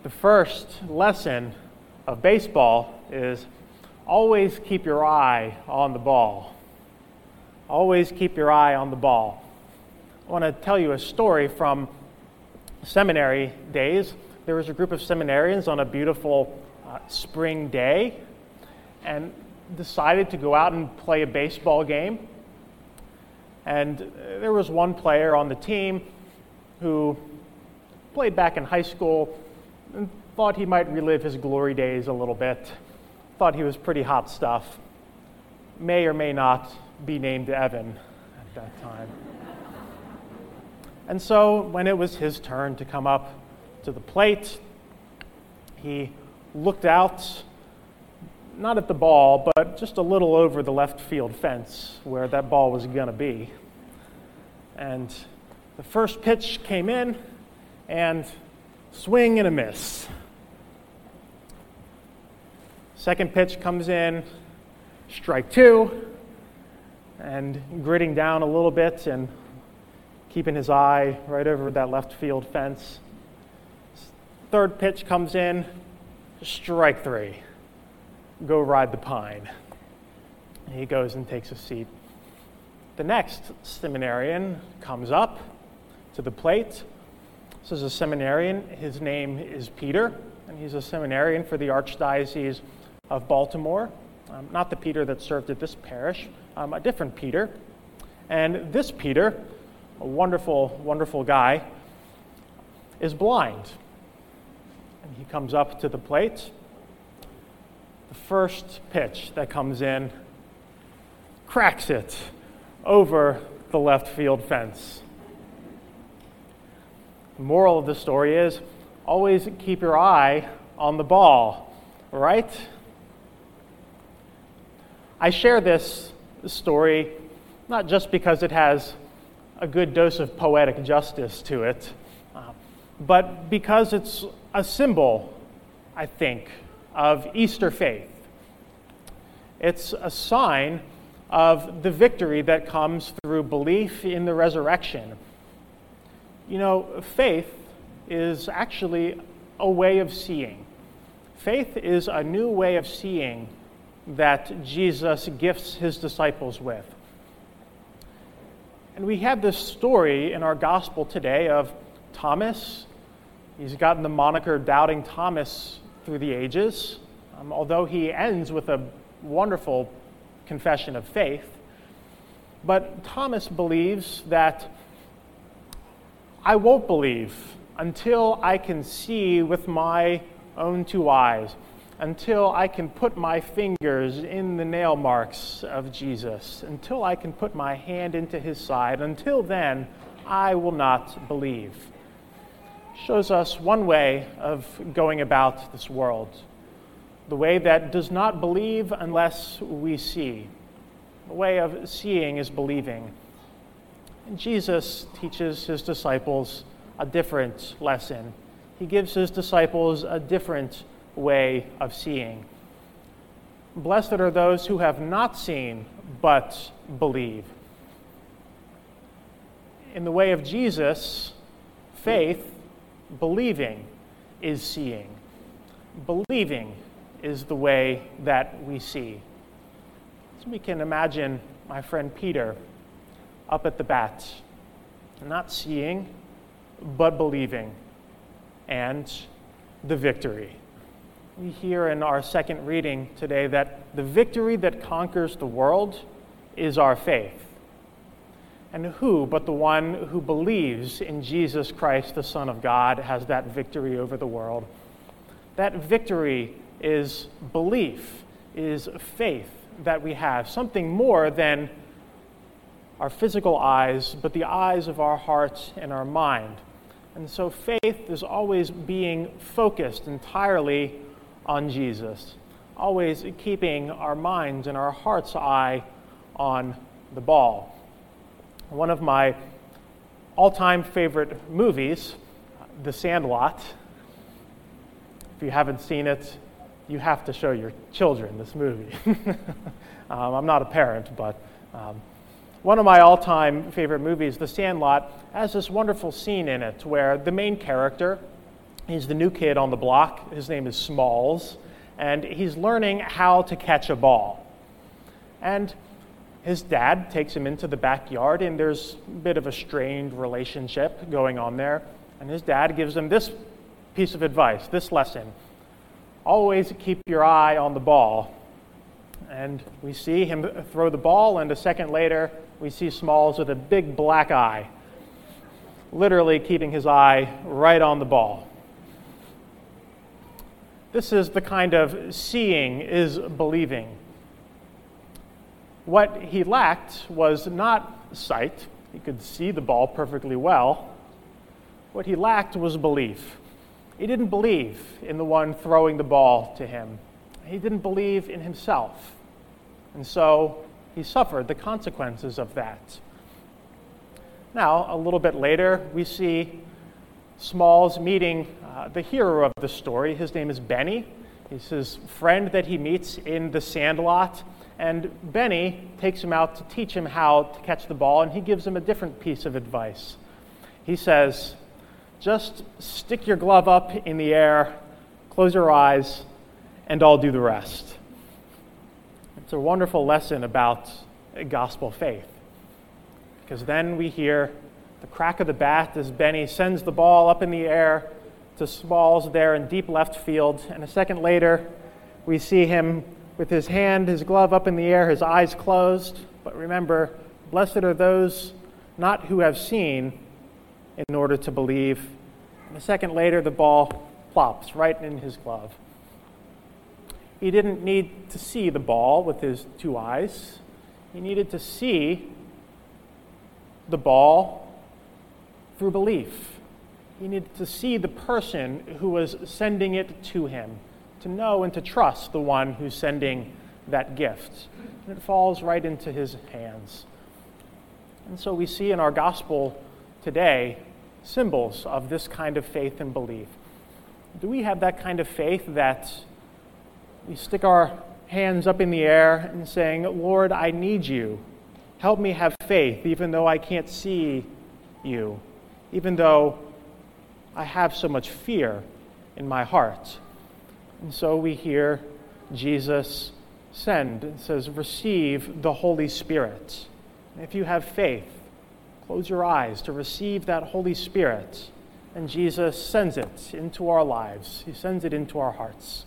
The first lesson of baseball is always keep your eye on the ball. Always keep your eye on the ball. I want to tell you a story from seminary days. There was a group of seminarians on a beautiful spring day and decided to go out and play a baseball game. And there was one player on the team who played back in high school and thought he might relive his glory days a little bit. Thought he was pretty hot stuff. May or may not be named Evan at that time. And so when it was his turn to come up to the plate, he looked out, not at the ball, but just a little over the left field fence where that ball was going to be. And the first pitch came in, and swing and a miss. Second pitch comes in, strike two, and gritting down a little bit and keeping his eye right over that left field fence. Third pitch comes in, strike three. Go ride the pine. And he goes and takes a seat. The next seminarian comes up to the plate. This is a seminarian. His name is Peter, and he's a seminarian for the Archdiocese of Baltimore. Not the Peter that served at this parish, a different Peter. And this Peter, a wonderful, wonderful guy, is blind. And he comes up to the plate. The first pitch that comes in cracks it over the left field fence. The moral of the story is always keep your eye on the ball, right? I share this story not just because it has a good dose of poetic justice to it, but because it's a symbol, I think, of Easter faith. It's a sign of the victory that comes through belief in the resurrection. You know, faith is actually a way of seeing. Faith is a new way of seeing that Jesus gifts his disciples with. And we have this story in our gospel today of Thomas. He's gotten the moniker Doubting Thomas through the ages, although he ends with a wonderful confession of faith. But Thomas believes that I won't believe until I can see with my own two eyes, until I can put my fingers in the nail marks of Jesus, until I can put my hand into his side. Until then, I will not believe. Shows us one way of going about this world, the way that does not believe unless we see. The way of seeing is believing. And Jesus teaches his disciples a different lesson. He gives his disciples a different way of seeing. Blessed are those who have not seen but believe. In the way of Jesus, faith, believing, is seeing. Believing is the way that we see. So we can imagine my friend Peter up at the bat, not seeing, but believing, and the victory. We hear in our second reading today that the victory that conquers the world is our faith. And who but the one who believes in Jesus Christ, the Son of God, has that victory over the world? That victory is belief, is faith that we have, something more than our physical eyes, but the eyes of our hearts and our mind. And so faith is always being focused entirely on Jesus, always keeping our minds and our heart's eye on the ball. One of my all-time favorite movies, The Sandlot. If you haven't seen it, you have to show your children this movie. I'm not a parent, but one of my all-time favorite movies, The Sandlot, has this wonderful scene in it where the main character He's the new kid on the block. His name is Smalls, and he's learning how to catch a ball. And his dad takes him into the backyard, and there's a bit of a strained relationship going on there. And his dad gives him this piece of advice, this lesson. Always keep your eye on the ball. And we see him throw the ball, and a second later, we see Smalls with a big black eye, literally keeping his eye right on the ball. This is the kind of seeing is believing. What he lacked was not sight. He could see the ball perfectly well. What he lacked was belief. He didn't believe in the one throwing the ball to him. He didn't believe in himself. And so he suffered the consequences of that. Now, a little bit later, we see Smalls meeting the hero of the story. His name is Benny. He's his friend that he meets in the sandlot. And Benny takes him out to teach him how to catch the ball, and he gives him a different piece of advice. He says, just stick your glove up in the air, close your eyes, and I'll do the rest. It's a wonderful lesson about gospel faith, because then we hear the crack of the bat as Benny sends the ball up in the air to Smalls there in deep left field, and a second later we see him with his hand, his glove up in the air, his eyes closed. But remember, blessed are those not who have seen in order to believe. And a second later, the ball plops right in his glove. He didn't need to see the ball with his two eyes. He needed to see the ball through belief. He needed to see the person who was sending it to him, to know and to trust the one who's sending that gift. And it falls right into his hands. And so we see in our gospel today symbols of this kind of faith and belief. Do we have that kind of faith that we stick our hands up in the air and saying, Lord, I need you. Help me have faith even though I can't see you, even though I have so much fear in my heart? And so we hear Jesus send. It says, receive the Holy Spirit. And if you have faith, close your eyes to receive that Holy Spirit. And Jesus sends it into our lives. He sends it into our hearts.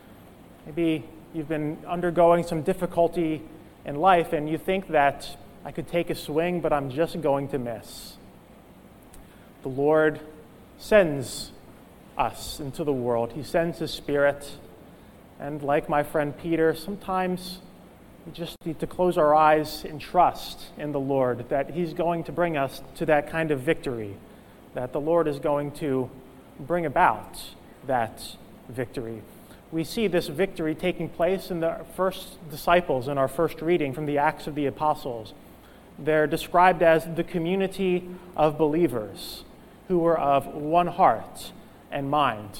Maybe you've been undergoing some difficulty in life and you think that I could take a swing, but I'm just going to miss. The Lord sends us into the world. He sends His Spirit. And like my friend Peter, sometimes we just need to close our eyes and trust in the Lord that He's going to bring us to that kind of victory, that the Lord is going to bring about that victory. We see this victory taking place in the first disciples in our first reading from the Acts of the Apostles. They're described as the community of believers who were of one heart and mind.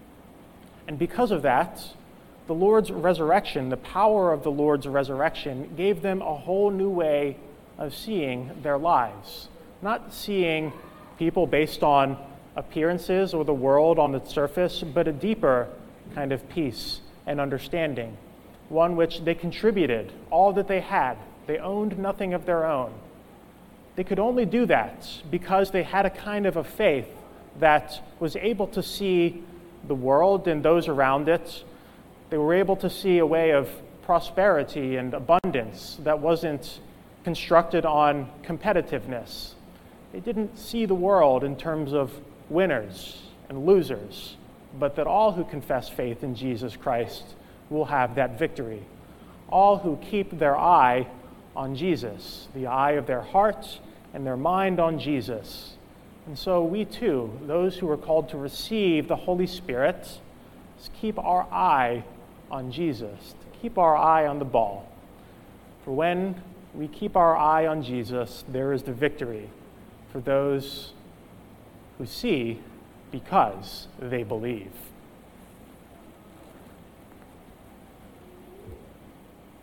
And because of that, the Lord's resurrection, the power of the Lord's resurrection, gave them a whole new way of seeing their lives. Not seeing people based on appearances or the world on the surface, but a deeper kind of peace and understanding, one which they contributed all that they had. They owned nothing of their own. They could only do that because they had a kind of a faith that was able to see the world and those around it. They were able to see a way of prosperity and abundance that wasn't constructed on competitiveness. They didn't see the world in terms of winners and losers, but that all who confess faith in Jesus Christ will have that victory. All who keep their eye on Jesus, the eye of their heart and their mind on Jesus. And so we too, those who are called to receive the Holy Spirit, keep our eye on Jesus, to keep our eye on the ball. For when we keep our eye on Jesus, there is the victory for those who see because they believe.